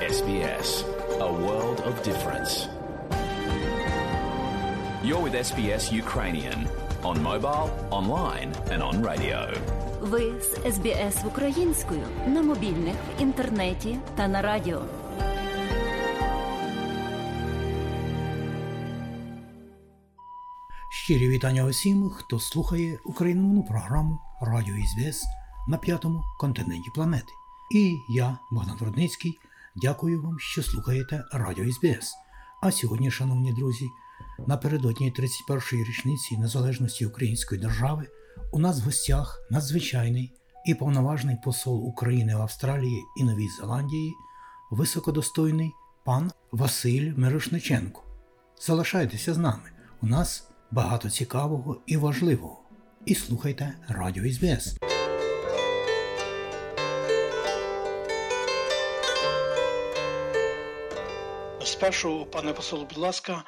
SBS, a world of difference. You're with SBS Ukrainian on mobile, online and on radio. Ви з SBS українською на мобільних, в інтернеті та на радіо. Щирі вітання усім, хто слухає україномовну програму Радіо SBS на п'ятому континенті планети. І я, Богдан Рудницький, дякую вам, що слухаєте Радіо SBS. А сьогодні, шановні друзі, напередодні 31-ї річниці незалежності Української держави у нас в гостях надзвичайний і повноважний посол України в Австралії і Новій Зеландії, високодостойний пан Василь Мирошниченко. Залишайтеся з нами, у нас багато цікавого і важливого. І слухайте Радіо SBS. Спершу, пане посол, будь ласка,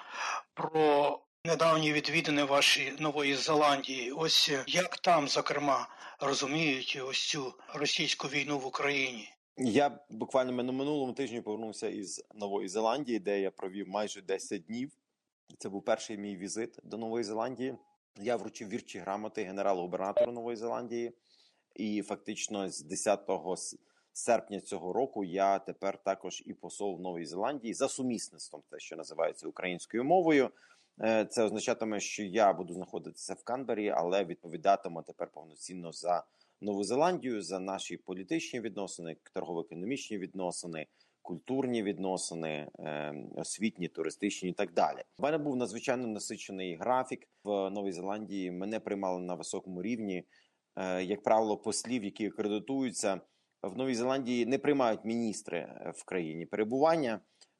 про недавні відвідини ваші Нової Зеландії. Ось як там, зокрема, розуміють ось цю російську війну в Україні? Я буквально на минулому тижні повернувся із Нової Зеландії, де я провів майже 10 днів. Це був перший мій візит до Нової Зеландії. Я вручив вірчі грамоти генерал-губернатору Нової Зеландії. І фактично з 10 серпня цього року я тепер також і посол в Новій Зеландії за сумісництвом, те, що називається українською мовою. Це означатиме, що я буду знаходитися в Канбері, але відповідатиму тепер повноцінно за Нову Зеландію, за наші політичні відносини, торгово-економічні відносини, культурні відносини, освітні, туристичні і так далі. У мене був надзвичайно насичений графік в Новій Зеландії. Мене приймали на високому рівні. Як правило, послів, які акредитуються, в Новій Зеландії не приймають міністри в країні перебування,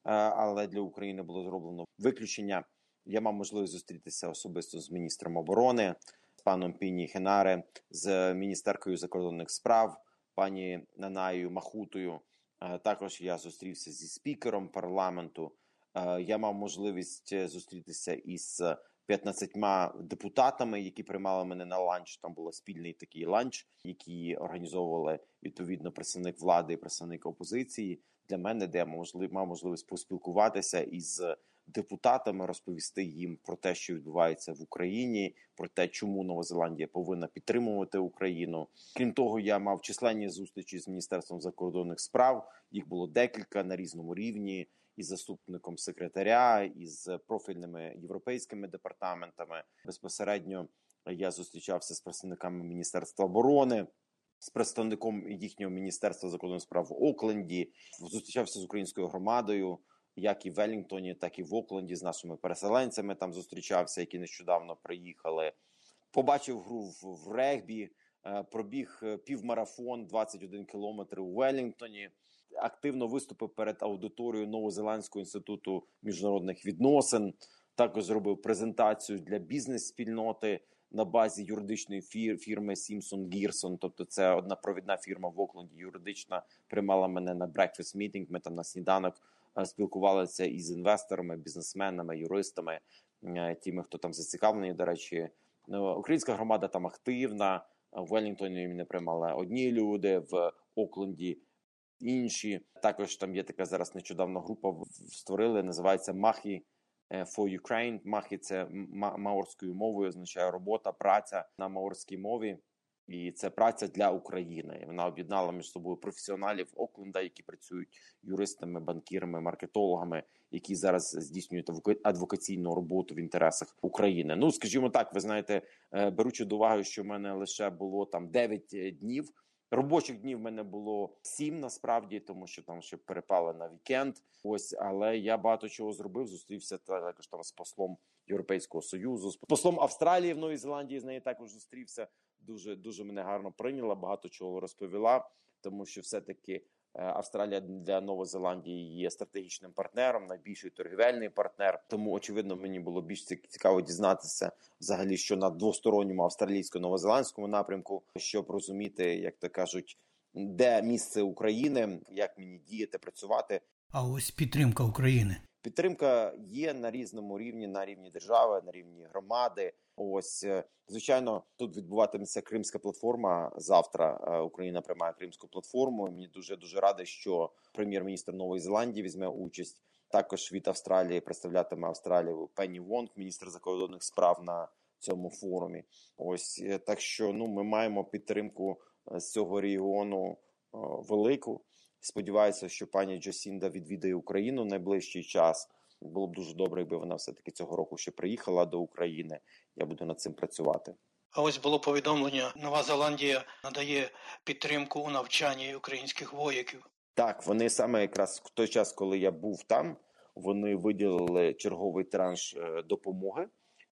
але для України було зроблено виключення. Я мав можливість зустрітися особисто з міністром оборони, з паном Піні Хенаре, з міністеркою закордонних справ, пані Нанаєю Махутою. Також я зустрівся зі спікером парламенту. Я мав можливість зустрітися із 15 депутатами, які приймали мене на ланч. Там був спільний такий ланч, який організовували відповідно представник влади і представник опозиції. Для мене, де я мав можливість поспілкуватися із депутатами, розповісти їм про те, що відбувається в Україні, про те, чому Нова Зеландія повинна підтримувати Україну. Крім того, я мав численні зустрічі з Міністерством закордонних справ. Їх було декілька на різному рівні. Із заступником секретаря, із профільними європейськими департаментами. Безпосередньо я зустрічався з представниками Міністерства оборони, з представником їхнього Міністерства закордонних справ в Окленді. Зустрічався з українською громадою, як і в Веллінгтоні, так і в Окленді, з нашими переселенцями там зустрічався, які нещодавно приїхали. Побачив гру в регбі, пробіг півмарафон, 21 кілометр у Веллінгтоні. Активно виступив перед аудиторією Новозеландського інституту міжнародних відносин. Також зробив презентацію для бізнес-спільноти на базі юридичної фірми Сімпсон Гірсон. Тобто це одна провідна фірма в Окленді, юридична, приймала мене на breakfast meeting. Ми там на сніданок спілкувалися із інвесторами, бізнесменами, юристами, тими, хто там зацікавлений. До речі, українська громада там активна. В Веллінгтоні мене приймали одні люди, в Окленді інші. Також там є така зараз нещодавно група створили, називається Махі for Ukraine. Махі – це маорською мовою, означає робота, праця на маорській мові. І це праця для України. Вона об'єднала між собою професіоналів Окленда, які працюють юристами, банкірами, маркетологами, які зараз здійснюють адвокаційну роботу в інтересах України. Ну, скажімо так, ви знаєте, беручи до уваги, що в мене лише було там 9 днів, робочих днів в мене було 7 насправді, тому що там ще перепали на вікенд. Ось, але я багато чого зробив. Зустрівся також там з послом Європейського Союзу, з послом Австралії в Новій Зеландії, з нею також зустрівся. Дуже мене гарно прийняла, багато чого розповіла, тому що все-таки Австралія для Нової Зеландії є стратегічним партнером, найбільший торгівельний партнер. Тому, очевидно, мені було більш цікаво дізнатися взагалі, що на двосторонньому австралійсько-новозеландському напрямку, щоб розуміти, як то кажуть, де місце України, як мені діяти, працювати. А ось підтримка України. Підтримка є на різному рівні, на рівні держави, на рівні громади. Ось, звичайно, тут відбуватиметься Кримська платформа. Завтра Україна приймає Кримську платформу. Мені дуже радий, що прем'єр-міністр Нової Зеландії візьме участь. Також від Австралії представлятиме Австралію Пенні Вонг, міністр закордонних справ на цьому форумі. Ось, так що ми маємо підтримку з цього регіону велику. Сподіваюся, що пані Джасінда відвідає Україну в найближчий час. Було б дуже добре, якби вона все-таки цього року ще приїхала до України. Я буду над цим працювати. А ось було повідомлення, Нова Зеландія надає підтримку у навчанні українських вояків. Так, вони саме якраз в той час, коли я був там, вони виділили черговий транш допомоги,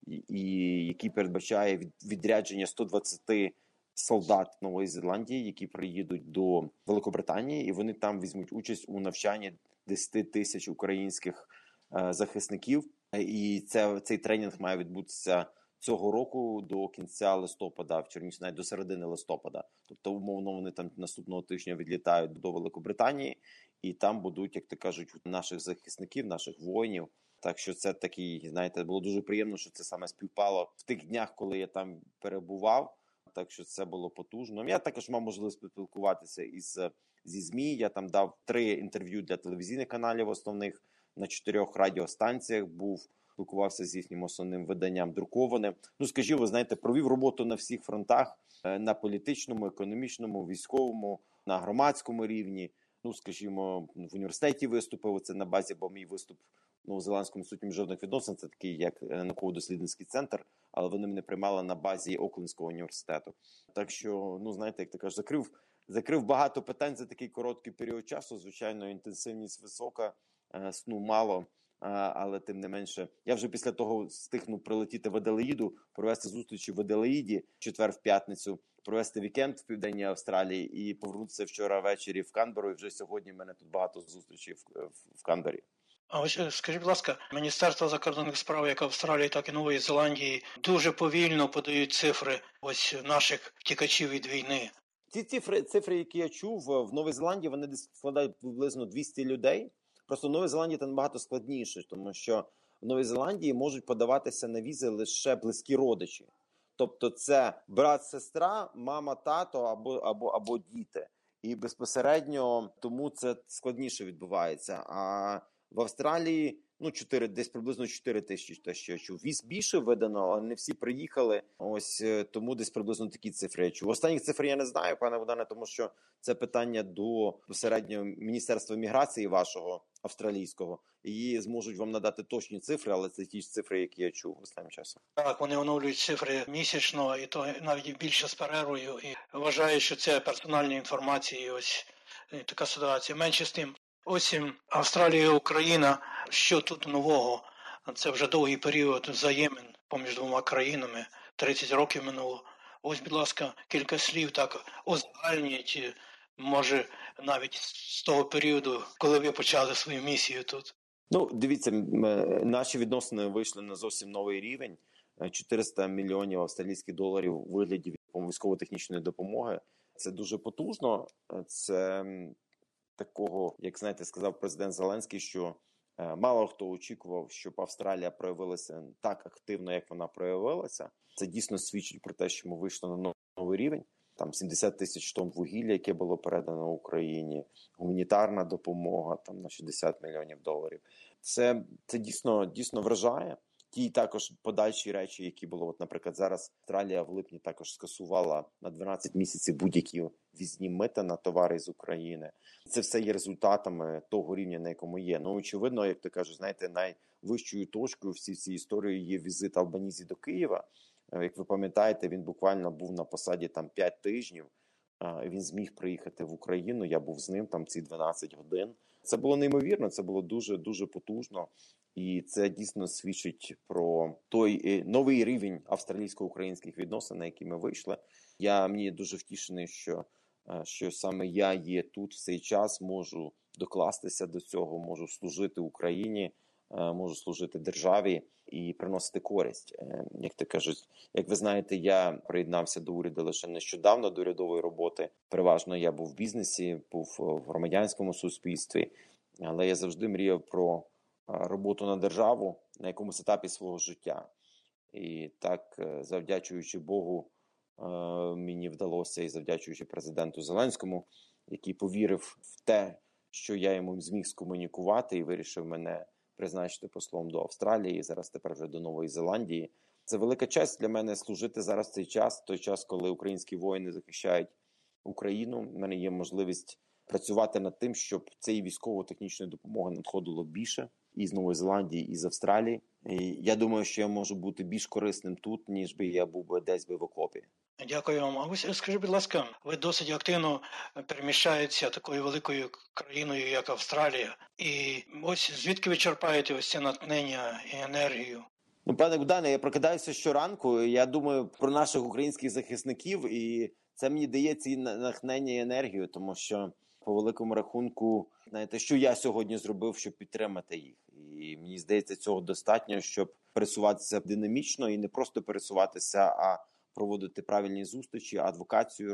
який передбачає відрядження 120 солдат Нової Зеландії, які приїдуть до Великобританії, і вони там візьмуть участь у навчанні 10 тисяч українських захисників. І цей тренінг має відбутися цього року до кінця листопада, вірніше навіть до середини листопада. Тобто, умовно, вони там наступного тижня відлітають до Великобританії, і там будуть, як то кажуть, наших захисників, наших воїнів. Так що це такий, знаєте, було дуже приємно, що це саме співпало в тих днях, коли я там перебував. Так що це було потужно. Я також мав можливість поспілкуватися зі ЗМІ. Я там дав 3 інтерв'ю для телевізійних каналів основних, на 4 радіостанціях був, спілкувався з їхнім основним виданням друкованим. Скажімо, знаєте, провів роботу на всіх фронтах, на політичному, економічному, військовому, на громадському рівні. Скажімо, в університеті виступив, це на базі, бо мій виступ в Новозеландському інституті міжнародних відносин, це такий як науково-дослідницький центр, але вони мене приймали на базі Оклендського університету. Так що, знаєте, як ти кажеш, закрив багато питань за такий короткий період часу. Звичайно, інтенсивність висока, сну мало, але тим не менше. Я вже після того встигну прилетіти в Аделаїду, провести зустрічі в Аделаїді четвер в п'ятницю, провести вікенд в Південній Австралії і повернутися вчора ввечері в Канберу. І вже сьогодні в мене тут багато зустрічей в Канбері. А ось скажіть, будь ласка, Міністерство закордонних справ як Австралії, так і Нової Зеландії дуже повільно подають цифри ось наших втікачів від війни. Ці цифри, які я чув, в Новій Зеландії, вони десь складають приблизно 200 людей. Просто в Новій Зеландії це набагато складніше, тому що в Новій Зеландії можуть подаватися на візи лише близькі родичі. Тобто це брат, сестра, мама, тато або діти. І безпосередньо тому це складніше відбувається. А в Австралії десь приблизно 4 тисячі, те, що я чув. Віз більше видано, але не всі приїхали. Ось тому десь приблизно такі цифри я чув. Останніх цифр я не знаю, пане Богдане, тому що це питання до безпосередньо Міністерства міграції вашого австралійського. І зможуть вам надати точні цифри, але це ті ж цифри, які я чув останнім часом. Так, вони оновлюють цифри місячно, і то навіть більше з перервою. І вважаю, що це персональні інформації. Ось така ситуація. Менше з тим. Ось Австралія і Україна. Що тут нового? Це вже довгий період взаємин поміж двома країнами. 30 років минуло. Ось, будь ласка, кілька слів так узагальніть, може, навіть з того періоду, коли ви почали свою місію тут. Дивіться, наші відносини вийшли на зовсім новий рівень. 400 мільйонів австралійських доларів у вигляді військово-технічної допомоги. Це дуже потужно. Це такого, як, знаєте, сказав президент Зеленський, що мало хто очікував, щоб Австралія проявилася так активно, як вона проявилася. Це дійсно свідчить про те, що ми вийшли на новий рівень. Там 70 тисяч тонн вугілля, яке було передано Україні, гуманітарна допомога там на 60 мільйонів доларів. Це дійсно вражає. Ті також подальші речі, які було, наприклад, зараз Австралія в липні також скасувала на 12 місяців будь-які ввізні мита на товари з України. Це все є результатами того рівня, на якому є. Очевидно, як ти кажеш, знаєте, найвищою точкою всі цій історії є візит Албанізі до Києва. Як ви пам'ятаєте, він буквально був на посаді там 5 тижнів. Він зміг приїхати в Україну, я був з ним там ці 12 годин. Це було неймовірно, це було дуже потужно. І це дійсно свідчить про той новий рівень австралійсько-українських відносин, на який ми вийшли. Мені дуже втішений, що саме я є тут в цей час, можу докластися до цього, можу служити Україні, можу служити державі і приносити користь. Як то кажуть, як ви знаєте, я приєднався до уряду лише нещодавно, до урядової роботи. Переважно я був в бізнесі, був в громадянському суспільстві, але я завжди мріяв про роботу на державу на якомусь етапі свого життя. І так, завдячуючи Богу, мені вдалося, і завдячуючи президенту Зеленському, який повірив в те, що я йому зміг скомунікувати, і вирішив мене призначити послом до Австралії, зараз тепер вже до Нової Зеландії. Це велика честь для мене служити зараз в цей час, той час, коли українські воїни захищають Україну. У мене є можливість працювати над тим, щоб цієї військово-технічної допомоги надходило більше і з Нової Зеландії, і з Австралії. І я думаю, що я можу бути більш корисним тут, ніж би я був би десь в окопі. Дякую вам. А ви скажіть, будь ласка, ви досить активно переміщаєтеся такою великою країною, як Австралія. І ось звідки ви черпаєте ось це натхнення і енергію? Ну, пане Богдане, я прокидаюся щоранку, і я думаю про наших українських захисників, і це мені дає ці натхнення і енергію, тому що по великому рахунку, знаєте, що я сьогодні зробив, щоб підтримати їх. І мені здається, цього достатньо, щоб пересуватися динамічно і не просто пересуватися, а проводити правильні зустрічі, адвокацію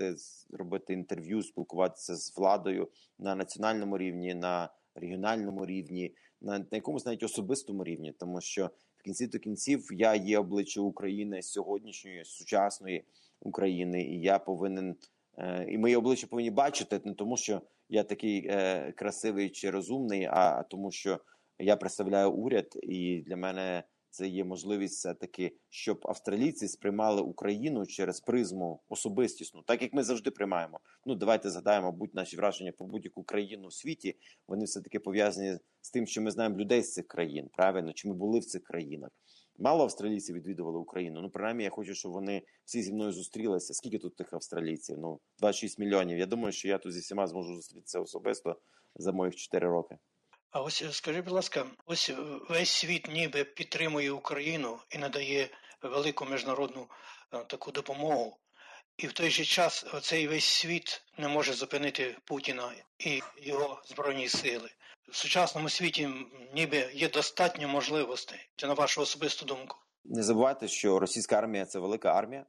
робити інтерв'ю, спілкуватися з владою на національному рівні, на регіональному рівні, на якомусь навіть особистому рівні, тому що в кінці до кінців я є обличчя України сьогоднішньої, сучасної України, і я повинен, і мої обличчя повинні бачити, не тому що я такий красивий чи розумний, а тому що я представляю уряд, і для мене це є можливість все-таки, щоб австралійці сприймали Україну через призму особистісну, так як ми завжди приймаємо. Ну, давайте згадаємо, мабуть, наші враження про будь-яку країну у світі, вони все-таки пов'язані з тим, що ми знаємо людей з цих країн, правильно, чи ми були в цих країнах. Мало австралійців відвідували Україну. Ну, принаймні, я хочу, щоб вони всі зі мною зустрілися. Скільки тут тих австралійців? Ну, 26 мільйонів. Я думаю, що я тут зі всіма зможу зустрітися особисто за моїх 4 роки. А ось скажіть, будь ласка, ось весь світ ніби підтримує Україну і надає велику міжнародну таку допомогу. І в той же час цей весь світ не може зупинити Путіна і його збройні сили. В сучасному світі ніби є достатньо можливостей. Це на вашу особисту думку? Не забувайте, що російська армія – це велика армія.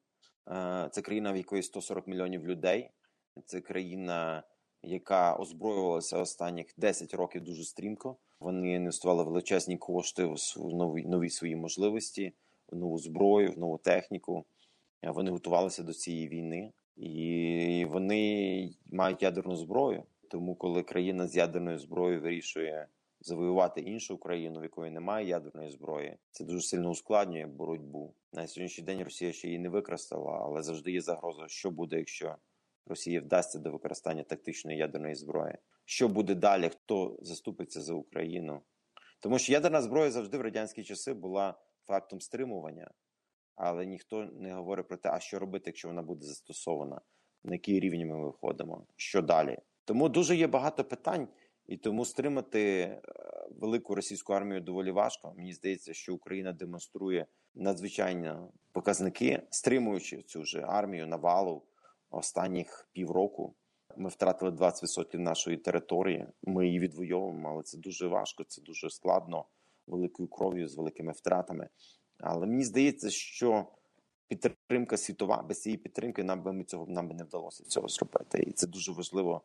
Це країна, в якої 140 мільйонів людей. Це країна, яка озброювалася останніх 10 років дуже стрімко. Вони інвестували величезні кошти в нові свої можливості, в нову зброю, в нову техніку. Вони готувалися до цієї війни. І вони мають ядерну зброю. Тому коли країна з ядерною зброєю вирішує завоювати іншу країну, в якої немає ядерної зброї, це дуже сильно ускладнює боротьбу. На сьогоднішній день Росія ще її не використала, але завжди є загроза, що буде, якщо Росії вдасться до використання тактичної ядерної зброї. Що буде далі, хто заступиться за Україну? Тому що ядерна зброя завжди в радянські часи була фактом стримування, але ніхто не говорить про те, а що робити, якщо вона буде застосована, на який рівень ми виходимо, що далі. Тому дуже є багато питань, і тому стримати велику російську армію доволі важко. Мені здається, що Україна демонструє надзвичайні показники, стримуючи цю ж армію навалу останніх півроку. Ми втратили 20% нашої території, ми її відвоюємо, але це дуже важко, це дуже складно, великою кров'ю, з великими втратами. Але мені здається, що підтримка світова, без цієї підтримки нам би не вдалося цього зробити. І це дуже важливо,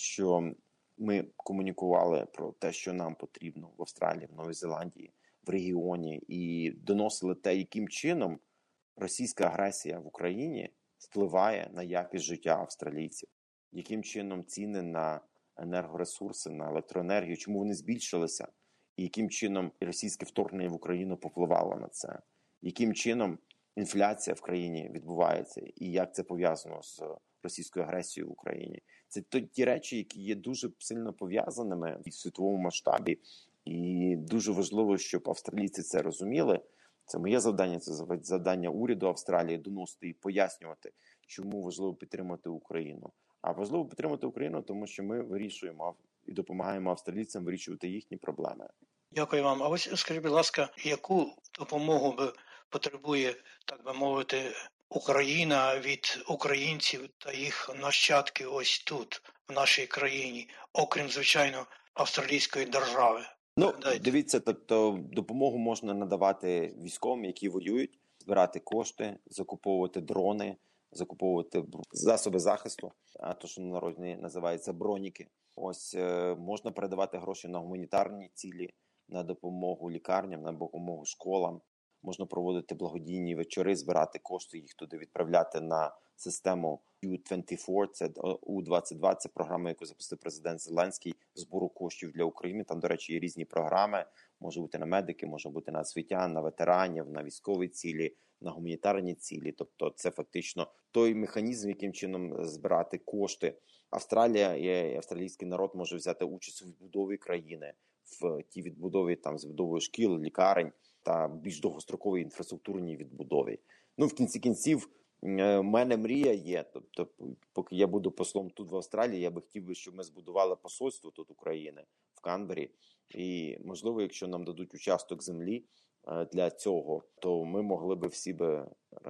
що ми комунікували про те, що нам потрібно в Австралії, в Новій Зеландії, в регіоні, і доносили те, яким чином російська агресія в Україні впливає на якість життя австралійців, яким чином ціни на енергоресурси, на електроенергію, чому вони збільшилися, і яким чином російське вторгнення в Україну попливало на це, яким чином інфляція в країні відбувається, і як це пов'язано з російською агресією в Україні. Це ті речі, які є дуже сильно пов'язаними в світовому масштабі, і дуже важливо, щоб австралійці це розуміли. Це моє завдання, це завдання уряду Австралії доносити і пояснювати, чому важливо підтримати Україну. А важливо підтримати Україну, тому що ми вирішуємо і допомагаємо австралійцям вирішувати їхні проблеми. Дякую вам. А ось скажіть, будь ласка, яку допомогу потребує, так би мовити, Україна від українців та їх нащадків ось тут, в нашій країні, окрім, звичайно, австралійської держави? Ну, дивіться, тобто допомогу можна надавати військовим, які воюють, збирати кошти, закуповувати дрони, закуповувати засоби захисту, а то, що на народні називається броніки. Ось можна передавати гроші на гуманітарні цілі, на допомогу лікарням, на допомогу школам. Можна проводити благодійні вечори, збирати кошти, їх туди відправляти на систему U24, це U22, це програма, яку запустив президент Зеленський, збору коштів для України. Там, до речі, є різні програми, може бути на медики, може бути на освітян, на ветеранів, на військові цілі, на гуманітарні цілі. Тобто це фактично той механізм, яким чином збирати кошти. Австралія і австралійський народ може взяти участь у відбудові країни, в тій відбудові, там, з відбудовою шкіл, лікарень та більш довгостроковій інфраструктурній відбудові. Ну, в кінці кінців, в мене мрія є, тобто, поки я буду послом тут в Австралії, я би хотів, щоб ми збудували посольство тут України, в Канбері. І, можливо, якщо нам дадуть участок землі для цього, то ми могли би всі би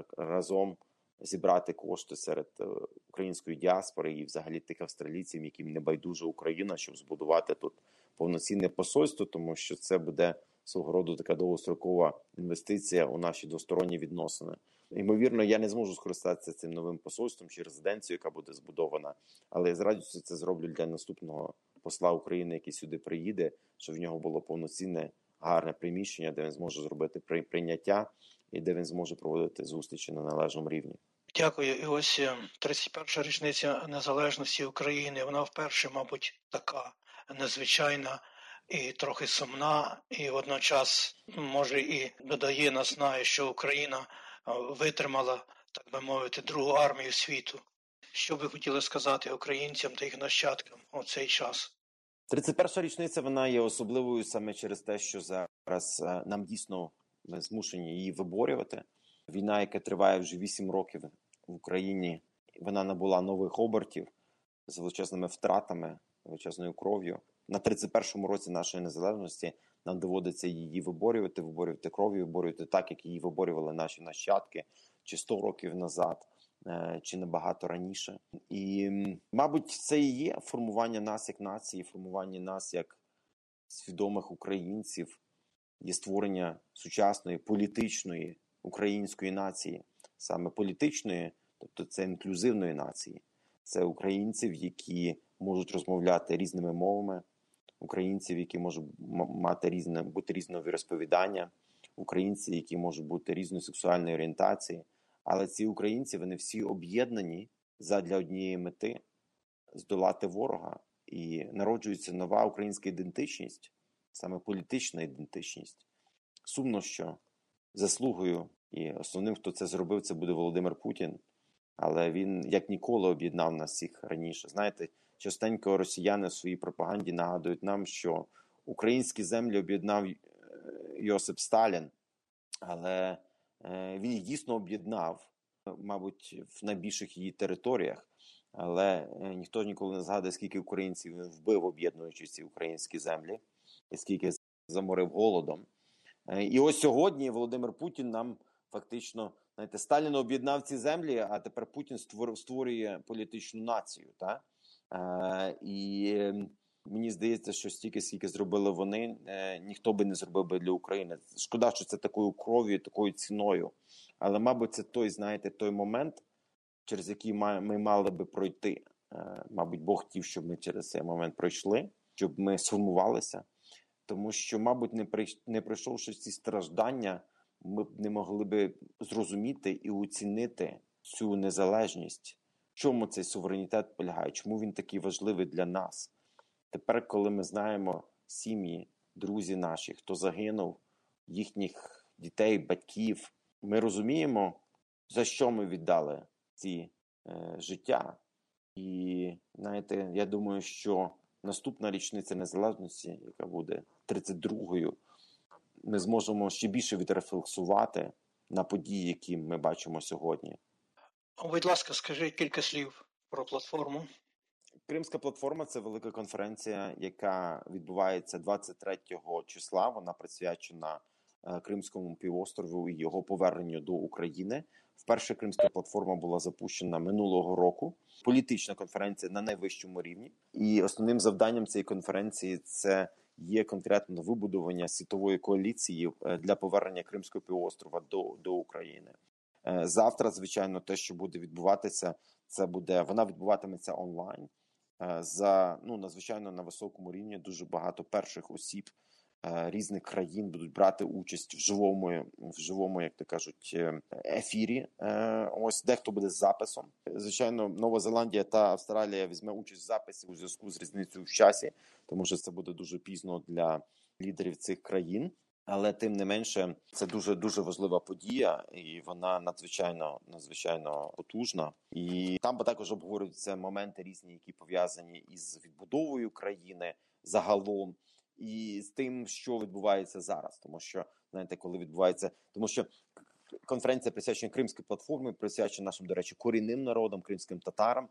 разом зібрати кошти серед української діаспори і взагалі тих австралійців, яким не байдужа Україна, щоб збудувати тут повноцінне посольство, тому що це буде свого роду така довгострокова інвестиція у наші двосторонні відносини. Ймовірно, я не зможу скористатися цим новим посольством чи резиденцією, яка буде збудована, але я з радістю це зроблю для наступного посла України, який сюди приїде, щоб в нього було повноцінне, гарне приміщення, де він зможе зробити прийняття і де він зможе проводити зустрічі на належному рівні. Дякую. І ось 31-ша річниця незалежності України, вона вперше, мабуть, така незвичайна і трохи сумна, і водночас, може, і додає наснагу, що Україна витримала, так би мовити, другу армію світу. Що ви хотіли сказати українцям та їх нащадкам у цей час? 31-ша річниця, вона є особливою саме через те, що зараз нам дійсно ми змушені її виборювати. Війна, яка триває вже 8 років в Україні, вона набула нових обертів з величезними втратами, величезною кров'ю. На 31-му році нашої незалежності нам доводиться її виборювати кров'ю, виборювати так, як її виборювали наші нащадки, чи 100 років назад, чи набагато раніше. І, мабуть, це і є формування нас як нації, формування нас як свідомих українців, є створення сучасної політичної української нації, саме політичної, тобто це інклюзивної нації. Це українців, які можуть розмовляти різними мовами, українців, які можуть бути різного віросповідання, українці, які можуть бути різної сексуальної орієнтації. Але ці українці, вони всі об'єднані задля однієї мети – здолати ворога. І народжується нова українська ідентичність, саме політична ідентичність. Сумно, що заслугою і основним, хто це зробив, це буде Володимир Путін. Але він, як ніколи, об'єднав нас всіх раніше. Знаєте, частенько росіяни в своїй пропаганді нагадують нам, що українські землі об'єднав Йосип Сталін, але він їх дійсно об'єднав, мабуть, в найбільших її територіях. Але ніхто ніколи не згадує, скільки українців він вбив, об'єднуючи ці українські землі, і скільки заморив голодом. І ось сьогодні Володимир Путін нам фактично, знаєте, Сталін об'єднав ці землі, а тепер Путін створює політичну націю. Так? І мені здається, що стільки, скільки зробили вони, ніхто би не зробив би для України. Шкода, що це такою кров'ю, такою ціною. Але, мабуть, це той момент, через який ми мали би пройти. Мабуть, Бог хотів, щоб ми через цей момент пройшли, щоб ми сформувалися. Тому що, мабуть, не пройшовши ці страждання, ми б не могли би зрозуміти і оцінити цю незалежність. В чому цей суверенітет полягає? Чому він такий важливий для нас? Тепер, коли ми знаємо сім'ї, друзі наші, хто загинув, їхніх дітей, батьків, ми розуміємо, за що ми віддали ці життя. І, знаєте, я думаю, що наступна річниця незалежності, яка буде 32-ю, ми зможемо ще більше відрефлексувати на події, які ми бачимо сьогодні. Будь ласка, скажіть кілька слів про платформу. Кримська платформа – це велика конференція, яка відбувається 23 числа. Вона присвячена Кримському півострову і його поверненню до України. Вперше Кримська платформа була запущена минулого року. Політична конференція на найвищому рівні. І основним завданням цієї конференції – це є конкретно вибудування світової коаліції для повернення Кримського півострова до України. Завтра, звичайно, те, що буде відбуватися, вона відбуватиметься онлайн. Надзвичайно на високому рівні дуже багато перших осіб різних країн будуть брати участь в живому, як то кажуть, ефірі. Ось дехто буде з записом. Звичайно, Нова Зеландія та Австралія візьме участь в записі у зв'язку з різницею в часі, тому що це буде дуже пізно для лідерів цих країн. Але тим не менше, це дуже важлива подія, і вона надзвичайно потужна. І там також обговорюються моменти різні, які пов'язані із відбудовою країни загалом, і з тим, що відбувається зараз. Тому що, знаєте, тому що конференція присвячена Кримській платформі, присвячена нашим, до речі, корінним народам, кримським татарам,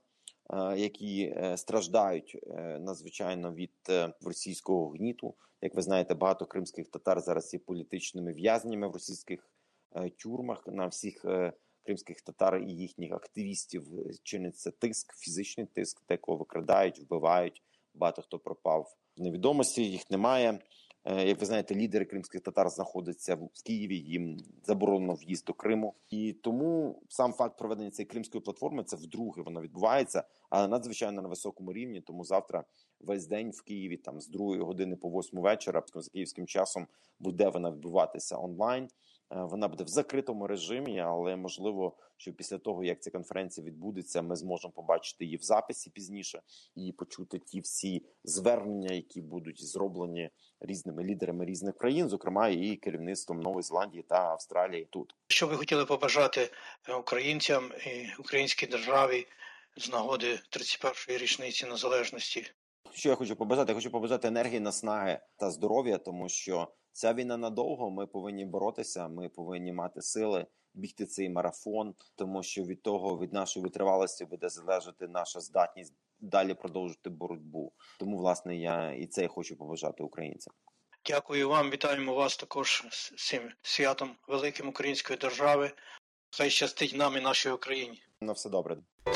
які страждають надзвичайно від російського гніту. Як ви знаєте, багато кримських татар зараз є політичними в'язнями в російських тюрмах. На всіх кримських татар і їхніх активістів чиниться тиск, фізичний тиск, декого викрадають, вбивають. Багато хто пропав в невідомості, їх немає. Як ви знаєте, лідери кримських татар знаходяться в Києві, їм заборонено в'їзд до Криму. І тому сам факт проведення цієї Кримської платформи, це вдруге вона відбувається, але надзвичайно на високому рівні, тому завтра весь день в Києві, там з 2 години по 8 вечора, за київським часом, буде вона відбуватися онлайн. Вона буде в закритому режимі, але можливо, що після того, як ця конференція відбудеться, ми зможемо побачити її в записі пізніше і почути ті всі звернення, які будуть зроблені різними лідерами різних країн, зокрема і керівництвом Нової Зеландії та Австралії тут. Що ви хотіли побажати українцям і українській державі з нагоди 31-ї річниці незалежності? Що я хочу побажати? Я хочу побажати енергії, наснаги та здоров'я, тому що ця війна надовго, ми повинні боротися, ми повинні мати сили, бігти цей марафон, тому що від нашої витривалості буде залежати наша здатність далі продовжити боротьбу. Тому, власне, я і це хочу побажати українцям. Дякую вам, вітаємо вас також з цим святом великим української держави. Хай щастить нам і нашій Україні. На все добре.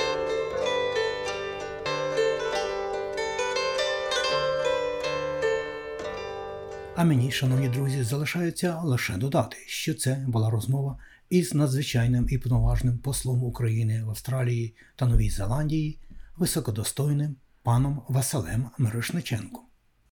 А мені, шановні друзі, залишається лише додати, що це була розмова із надзвичайним і повноважним послом України в Австралії та Новій Зеландії, високодостойним паном Василем Мирошниченком.